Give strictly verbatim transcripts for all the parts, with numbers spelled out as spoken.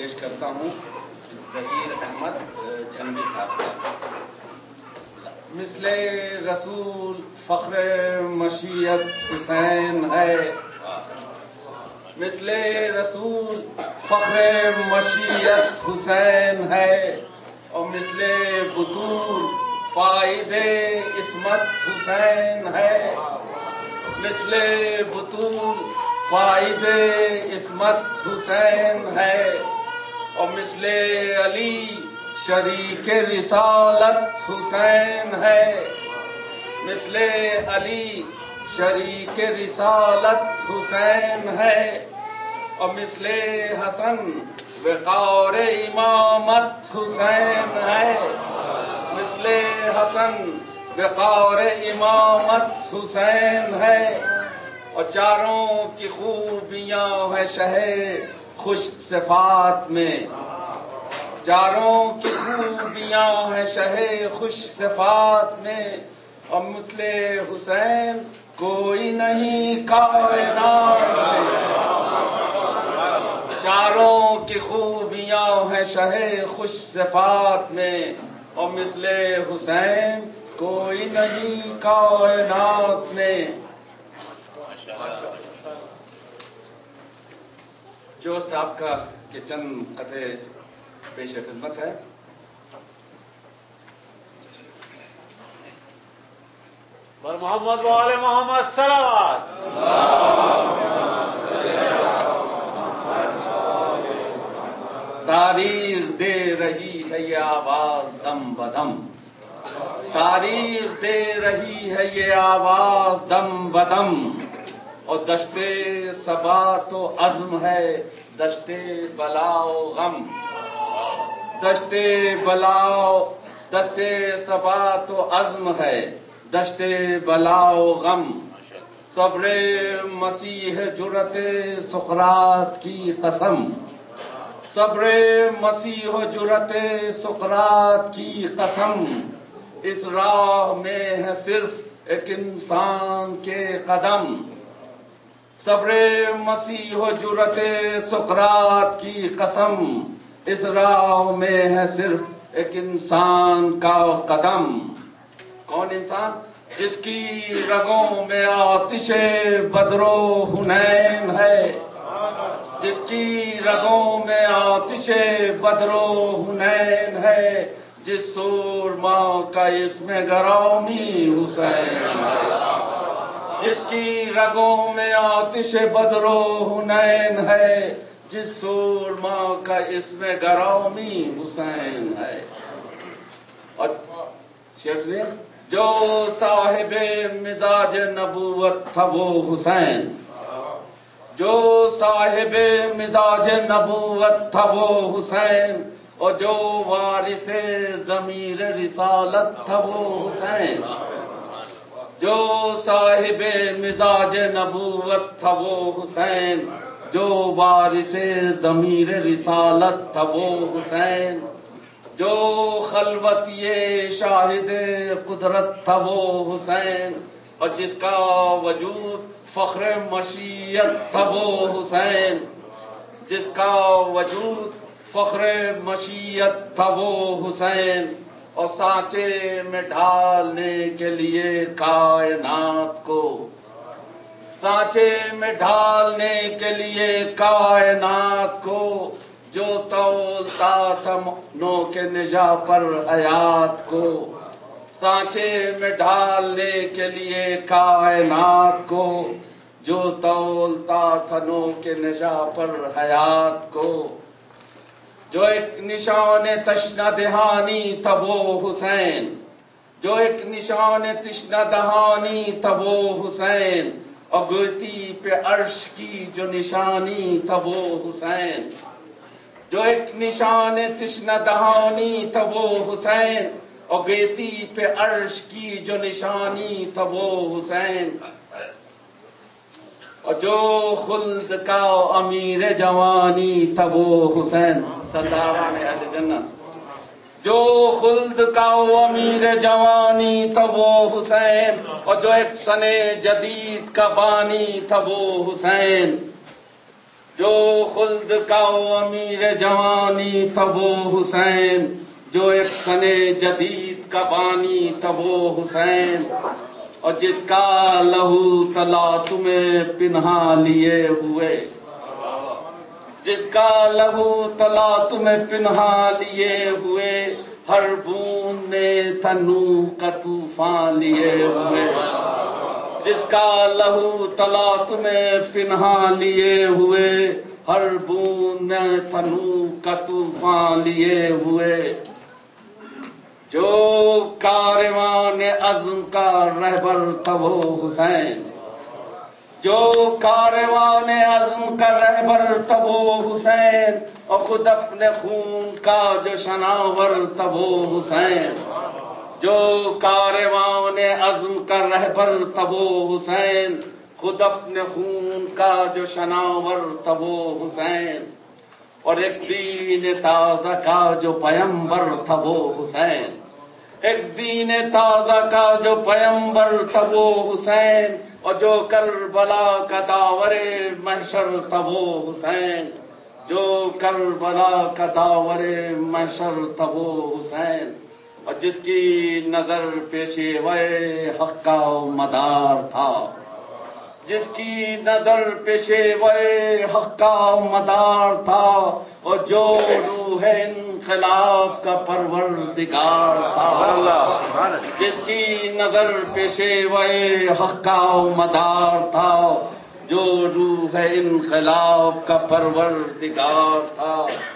پیش کرتا ہوں ظہیر احمد جھنگی صاحب کا. مثل رسول فخر مشیت حسین ہے، مثل رسول فخر مشیت حسین ہے، اور مثل بطول فائد عصمت حسین ہے، مثل بطول فائد عصمت حسین ہے، اور مثل علی شریک رسالت حسین ہے، مثل علی شریک رسالت حسین ہے، اور مثل حسن وقار امامت حسین ہے، مثل حسن وقار امامت حسین ہے، اور چاروں کی خوبیاں ہے شہ خوش صفات میں، چاروں کی خوبیاں ہے شہ خوش صفات میں، اور مثل حسین کوئی نہیں کائنات میں، چاروں کی خوبیاں ہے شہ خوش صفات میں، اور مثل حسین کوئی نہیں کائنات میں. جو صاحب کا کے چند قطع پیش خدمت ہے. بر محمد و آل محمد صلوات. تاریخ دے رہی ہے یہ آواز دم بدم، تاریخ دے رہی ہے یہ آواز دم بدم، اور دشت ثبات و عزم ہے دشت بلا و غم، دشت بلا دشت ثبات و عزم ہے دشت بلا و غم. صبر مسیح جرت سقراط کی قسم، صبر مسیح جرت سقراط کی قسم، اس راہ میں ہے صرف ایک انسان کے قدم، صبر مسیح جرت سقراط کی قسم، اس راہ میں ہے صرف ایک انسان کا قدم. کون انسان؟ جس کی رگوں میں آتش بدر و حنین ہے، جس کی رگوں میں آتش بدر و حنین ہے، جس سورما کا اس میں گرامی حسین ہے، جس کی رگوں میں آتش بدر و حنین ہے، جس سورما کا اس میں گرامی حسین ہے. اور شیخ نے جو صاحب مزاج نبوت تھا وہ حسین، جو صاحب مزاج نبوت تھا وہ حسین، اور جو وارث ضمیر رسالت تھا وہ حسین، جو صاحب مزاج نبوت تھا وہ حسین، جو وارث ضمیر رسالت تھا وہ حسین، جو خلوت یہ شاہد قدرت تھا وہ حسین، اور جس کا وجود فخر مشیت تھا وہ حسین، جس کا وجود فخر مشیت تھا وہ حسین، اور سانچے میں ڈھالنے کے لیے کائنات کو، سانچے میں ڈھالنے کے لیے کائنات کو، جو تولتا تھا نو کے نجا پر حیات کو، سانچے میں ڈھالنے کے لیے کائنات کو، جو تولتا تھا نو کے نجا پر حیات کو، جو ایک نشان تشنہ دہانی تھا وہ حسین، جو ایک نشان تشنہ دہانی تھا وہ حسین، اور گوتی پہ عرش کی جو نشانی تھا وہ حسین، جو ایک نشان تشنہ دہانی تھا وہ حسین، اور گیتی پہ عرش کی جو نشانی تھا وہ حسین، اور جو خلد کا امیر جوانی تھا وہ حسین. سرداران اہل جنت، جو خلد کا امیر جوانی تھا وہ حسین، اور جو ایک سن جدید کا بانی تھا وہ حسین، جو خلد کا امیر جوانی تھا وہ حسین، جو ایک فن جدید کا بانی تھا وہ حسین، اور جس کا لہو تلا تمہیں پنہا لیے ہوئے، جس کا لہو تلا تمہیں پنہا لیے ہوئے، ہر بوند نے تنو کا طوفان لیے ہوئے، جس کا لہو تلا تمہیں پنہا لیے ہوئے، ہر بوند نے تنو کا طوفان لیے ہوئے، جو کاروان عزم کا رہبر تھا وہ حسین، جو کاروان عزم کا رہبر تھا وہ حسین، اور خود اپنے خون کا جو شناور تھا وہ حسین، جو کاروان عزم کا رہبر تھا وہ حسین، خود اپنے خون کا جو شناور تھا وہ حسین، اور ایک دین تازہ کا جو پیمبر تھا وہ حسین، ایک دین تازہ کا جو پیمبر تھا وہ حسین، اور جو کربلا کا داور محشر تھا وہ حسین، جو کربلا کا داور محشر تھا وہ حسین، اور جس کی نظر پیشے حق کا مدار تھا، جس کی نظر پیشے حق کا مدار تھا، اور جو روح انقلاب کا پروردگار تھا، جس کی نظر پیشے حق کا مدار تھا، جو روح انقلاب کا پروردگار تھا۔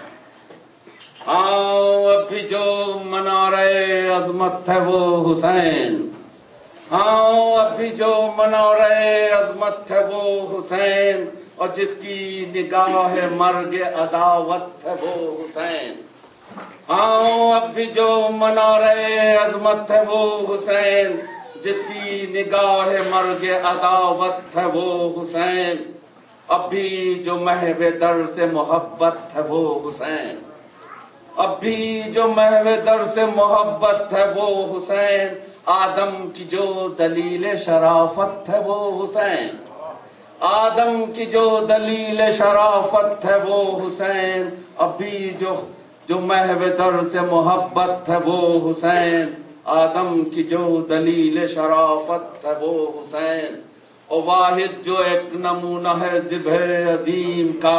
ہاں اب بھی جو منارۂ عظمت ہے وہ حسین، ہاں اب بھی جو منارۂ عظمت ہے وہ حسین، اور جس کی نگاہ مرگ عداوت ہے وہ حسین، ہاں اب بھی جو منارۂ عظمت ہے وہ حسین، جس کی نگاہ مرگ عداوت ہے وہ حسین، اب بھی جو محو در سے محبت ہے وہ حسین، اب بھی جو محو در سے محبت ہے وہ حسین، آدم کی جو دلیل شرافت ہے وہ حسین، آدم کی جو دلیل شرافت ہے وہ حسین، اب بھی جو جو محو در سے محبت ہے وہ حسین، آدم کی جو دلیل شرافت ہے وہ حسین، اور واحد جو ایک نمونہ ہے ذبح عظیم کا،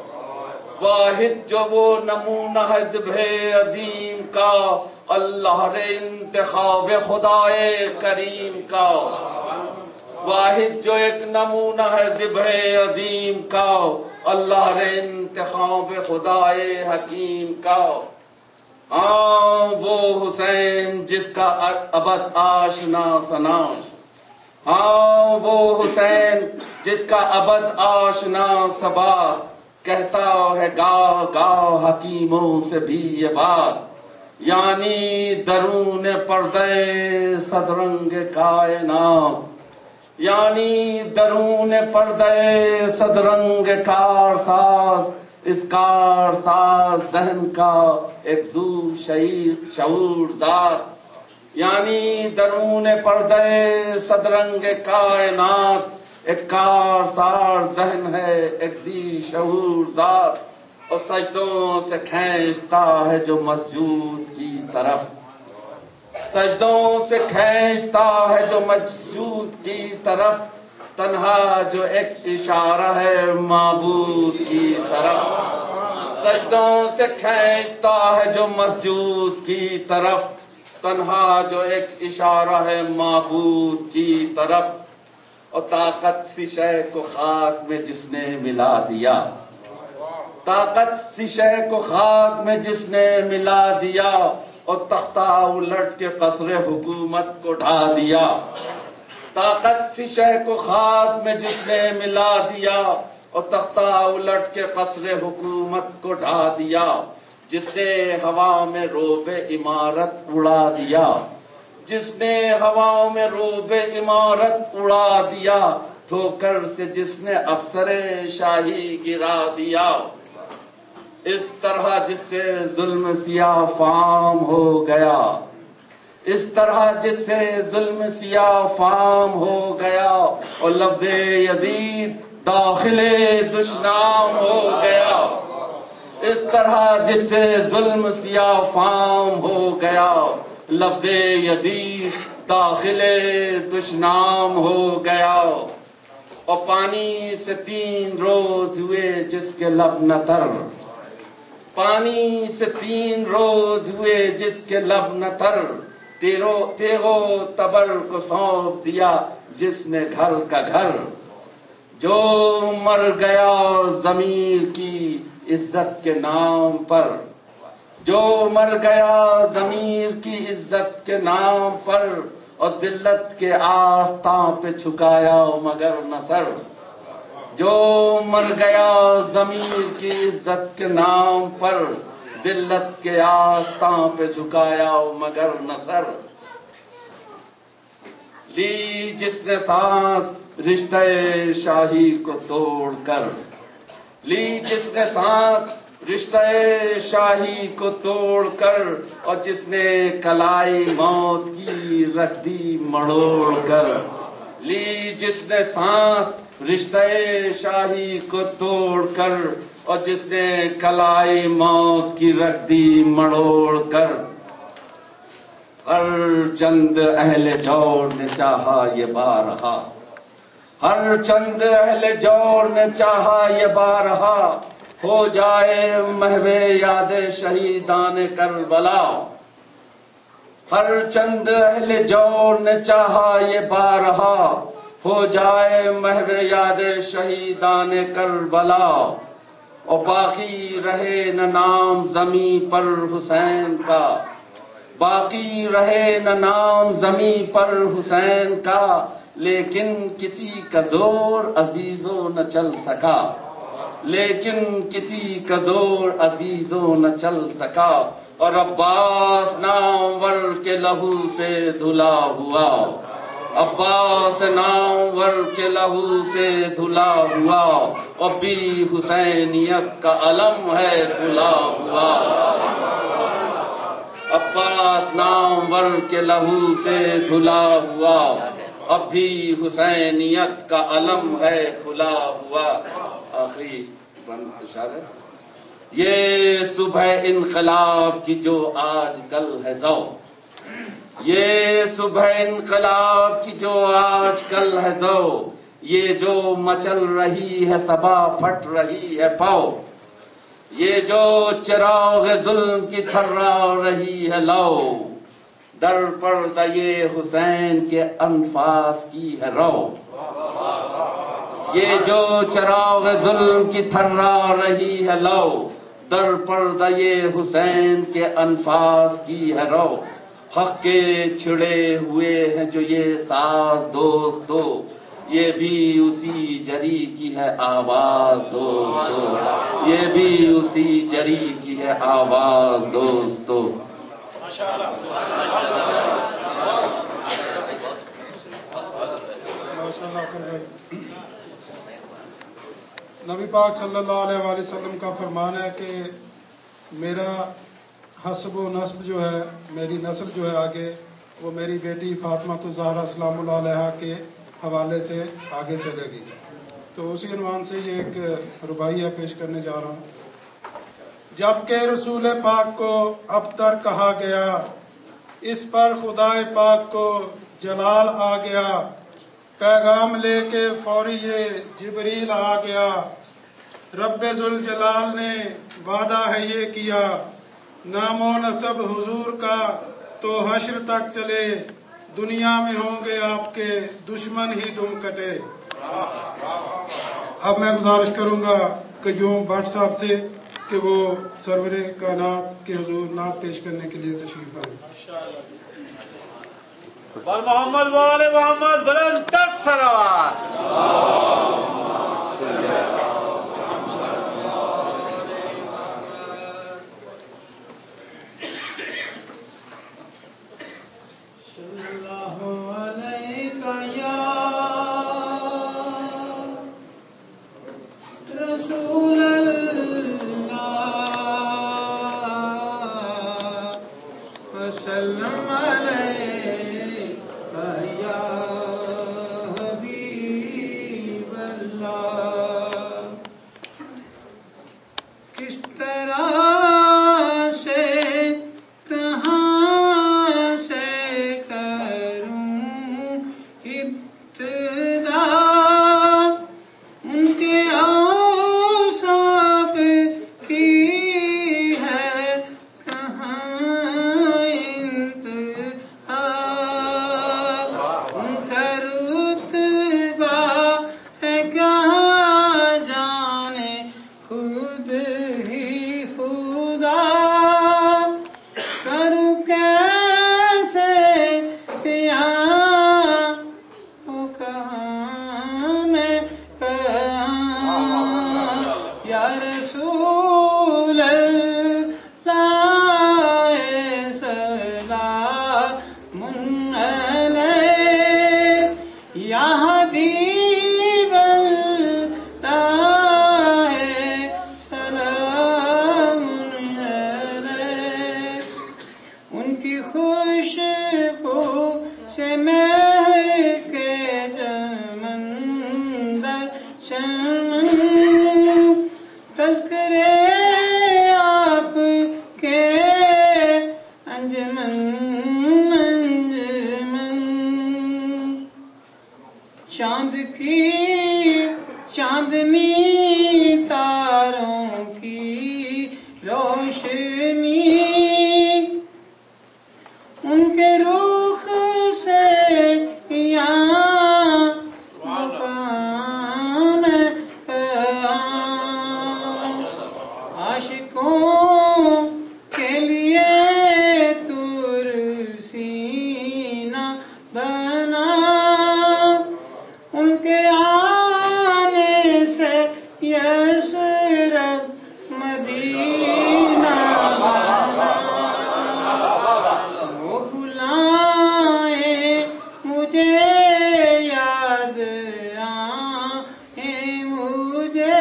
واحد جو وہ نمونہ ہے ذبح عظیم کا، اللہ رے انتخاب خدائے کریم کا، واحد جو ایک نمونہ ہے ذبح عظیم کا، اللہ رے انتخاب خدائے حکیم کا۔ ہاں وہ حسین جس کا ابد آشنا سناش، ہاں وہ حسین جس کا ابد آشنا سبات، کہتا ہے گاہ گاہ حکیموں سے بھی یہ بات، یعنی درون پردے صدرنگ کائنات، یعنی درون پردے صدرنگ کارساز، اس کارساز ذہن کا ایک ذو شعور ذات، یعنی درون پردے صدرنگ کائنات، ایک کارسار ذہن ہے ایک ذی شعور ذات، اور سجدوں سے کھینچتا ہے جو مسجود کی طرف، سجدوں سے کھینچتا ہے جو مسجود کی طرف، تنہا جو ایک اشارہ ہے معبود کی طرف، سجدوں سے کھینچتا ہے جو مسجود کی طرف، تنہا جو ایک اشارہ ہے معبود کی طرف، اور طاقت سی شے کو خاک میں جس نے ملا دیا، طاقت سی شے کو خاک میں جس نے ملا دیا، اور تختہ الٹ کے قصر حکومت کو ڈھا دیا، طاقت سی شے کو خاک میں جس نے ملا دیا، اور تختہ الٹ کے قصر حکومت کو ڈھا دیا، جس نے ہوا میں روب عمارت اڑا دیا، جس نے ہواؤں میں روب عمارت اڑا دیا، ٹھوکر سے جس نے افسر شاہی گرا دیا، اس طرح جس سے ظلم سیاہ فام ہو گیا، اس طرح جس سے ظلم سیاہ فام ہو گیا، اور لفظ یزید داخل دشنام ہو گیا، اس طرح جس سے ظلم سیاہ فام ہو گیا، لفظ یزید داخل دشنام ہو گیا، اور پانی سے تین روز ہوئے جس کے لب نہ تر، پانی سے تین روز ہوئے جس کے لب نہ تر، تیرو تیغو تبر کو سونپ دیا جس نے گھر کا گھر، جو مر گیا ضمیر کی عزت کے نام پر، جو مر گیا ضمیر کی عزت کے نام پر، اور ذلت کے آستاں پہ جھکایا مگر نہ سر، جو مر گیا ضمیر کی عزت کے نام پر، ذلت کے آستاں پہ جھکایا مگر نہ سر، لی جس نے سانس رشتہ شاہی کو توڑ کر، لی جس نے سانس رشتہ شاہی کو توڑ کر، اور جس نے کلائی موت کی رکھ دی مڑوڑ کر، لی جس نے سانس رشتہ شاہی کو توڑ کر، اور جس نے کلائی موت کی رکھ دی مڑوڑ کر، ہر چند اہل جور نے چاہا یہ بارہا، ہر چند اہل جور نے چاہا یہ بارہا، ہو جائے محو یاد شہیدان کربلا، ہر چند اہل جور نے چاہا یہ بارہا، ہو جائے محو یاد شہیدان کربلا، اور باقی رہے نہ نام زمیں پر حسین کا، باقی رہے نہ نام زمیں پر حسین کا، لیکن کسی کا زور عزیزوں نہ چل سکا، لیکن کسی کا زور عزیزوں نہ چل سکا، اور عباس نامور کے لہو سے دھلا ہوا، عباس نامور کے لہو سے دھلا ہوا، اور بھی حسینیت کا علم ہے کھلا ہوا، عباس نامور کے لہو سے دھلا ہوا، اب بھی حسینیت کا علم ہے کھلا ہوا۔ آخری بند اشارہ ہے، یہ صبح انقلاب کی جو آج کل ہے ذو، یہ صبح انقلاب کی جو آج کل ہے ذو، یہ جو مچل رہی ہے صبا پھٹ رہی ہے پاؤ، یہ جو چراغ ظلم کی تھرا رہی ہے لو، در پردہ یہ حسین کے انفاس کی ہے رو، یہ جو چراغ ظلم کی تھرا رہی ہے لو، در پردہ یہ حسین کے انفاس کی ہے رو، حق کے چھڑے ہوئے ہیں جو یہ ساز دوستو، یہ بھی اسی جری کی ہے آواز دوستو، یہ بھی اسی جری کی ہے آواز دوستو۔ نبی پاک صلی اللہ علیہ وآلہ وسلم کا فرمان ہے کہ میرا حسب و نسب جو ہے، میری نسل جو ہے آگے، وہ میری بیٹی فاطمہ الزہرا سلام اللہ علیہا کے حوالے سے آگے چلے گی۔ تو اسی عنوان سے یہ ایک رباعیہ پیش کرنے جا رہا ہوں۔ جب کہ رسول پاک کو ابتر کہا گیا، اس پر خدائے پاک کو جلال آ گیا، پیغام لے کے فوری یہ جبریل آ گیا، رب ذوالجلال نے وعدہ ہے یہ کیا، نام و نسب حضور کا تو حشر تک چلے، دنیا میں ہوں گے آپ کے دشمن ہی دم کٹے۔ اب میں گزارش کروں گا قیوم بٹ صاحب سے کہ وہ سرور کائنات کے حضور نعت پیش کرنے کے لیے تشریف لائیں۔ بل محمد وآل محمد بلند تر صلوات۔ حبیب اللہ کی خوشبو سے مہکے سمندر چمن تذکرے آپ کے انجمن انجمن چاند کی چاندنی تاروں کی روشنی ان کے رخ سے یہاں مقام قیام عاشقوں کے لیے طور سینہ بنا ان کے آنے سے یثرب مدینہ بنا وہ بلائیں مجھے یاد آئیں مجھے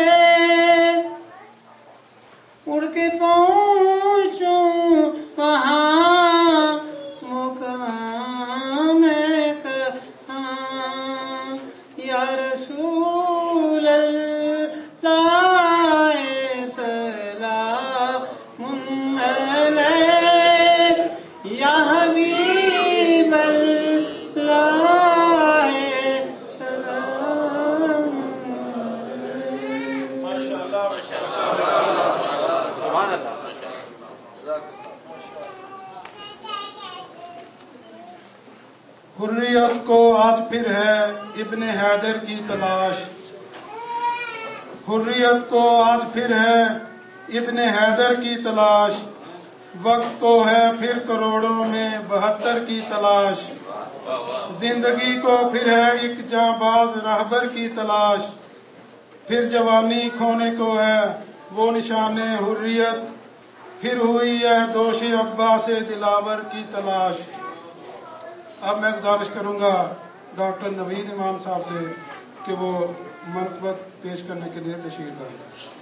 اڑ کے پہنچوں وہاں مقام کہاں یا رسول اللہ سلام علیک یا حبیب اللہ سلام سبحان اللہ. حریت کو آج پھر ہے ابن حیدر کی تلاش حریت کو آج پھر ہے ابن حیدر کی تلاش وقت کو ہے پھر کروڑوں میں بہتر کی تلاش زندگی کو پھر ہے ایک جاں باز رہبر کی تلاش پھر جوانی کھونے کو ہے وہ نشان حریت پھر ہوئی ہے دوش عباس دلاور کی تلاش. اب میں گزارش کروں گا ڈاکٹر نوید امام صاحب سے کہ وہ منقبت پیش کرنے کے لیے تشریف لائیں.